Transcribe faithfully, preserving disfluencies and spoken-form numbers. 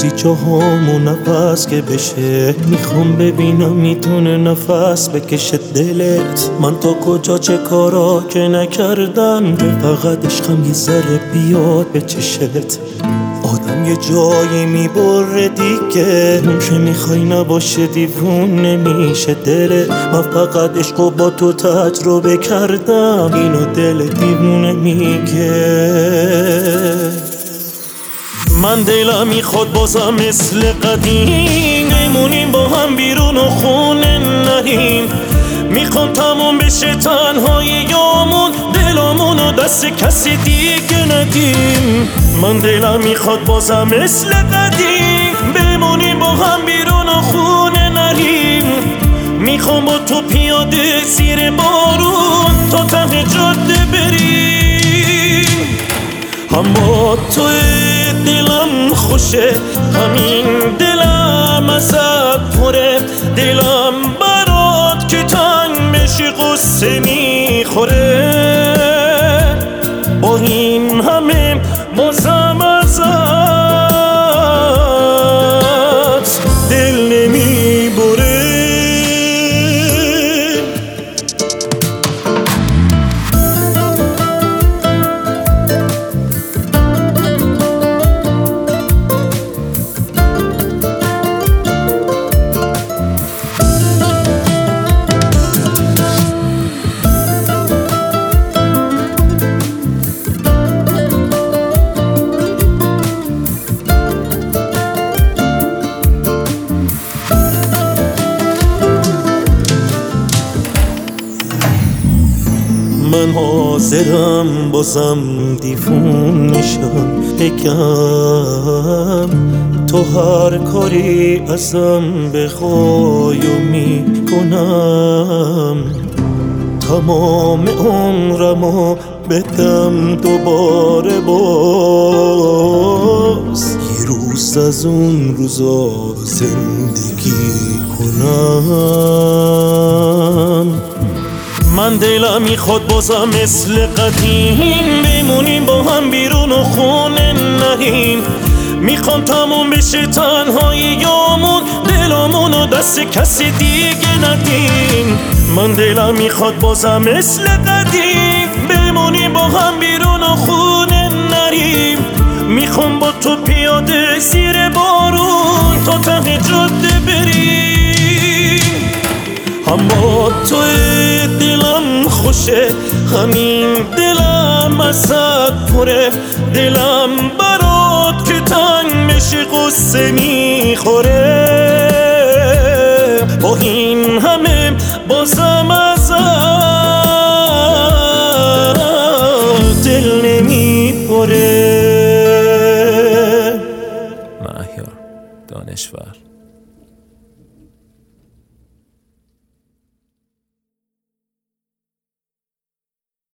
روزی جاهامو نفس که بشه، میخوام ببینم میتونه نفس بکشه دلت. من تا کجا چه کارا که نکردم که فقط عشقم یه ذره بیاد به چشت. آدم یه جایی میبره دیگه، اون که میخوای نباشه دیوونه میشه دلت. من فقط عشقو با تو تجربه کردم، اینو دل دیوونه میگه. من دلم میخواد بازم مثل قدیم بمونیم با هم بیرون و خونه نریم. میخوام تموم بشه تنهاییامون، دلامون و دست کسی دیگه ندیم. من دلم میخواد بازم مثل قدیم بمونیم با هم بیرون و خونه نریم. میخوام با تو پیاده زیر بارون تا ته جاده بریم. اما تو دلم خوشه، همین دلم ازت پره. دلم برات که تنگ بشی قصه میخوره. با این همه بازم ازت دل نمیبره. من حاضرم بازم دیوونشم بگم تو هر کاری ازم بخوای و میکنم. تمام عمرمو بدم دوباره باز، یه روز از اون روزا زندگی کنم. من دلم میخواد بازم مثل قدیم بمونیم با هم بیرون و خونه نریم. میخوام تموم بشه تنهاییامون، دلامون و دست کسی دیگه ندیم. من دلم میخواد بازم مثل قدیم بمونیم با هم بیرون و خونه نریم. میخوام با تو پیاده زیر بارون تا ته جاده بریم. اما تو دلم خوشه، همین دلم ازت پره. دلم برات که تنگ بشه قصه میخوره. با این همه بازم ازت دل نمیپره. مهیار دانشور.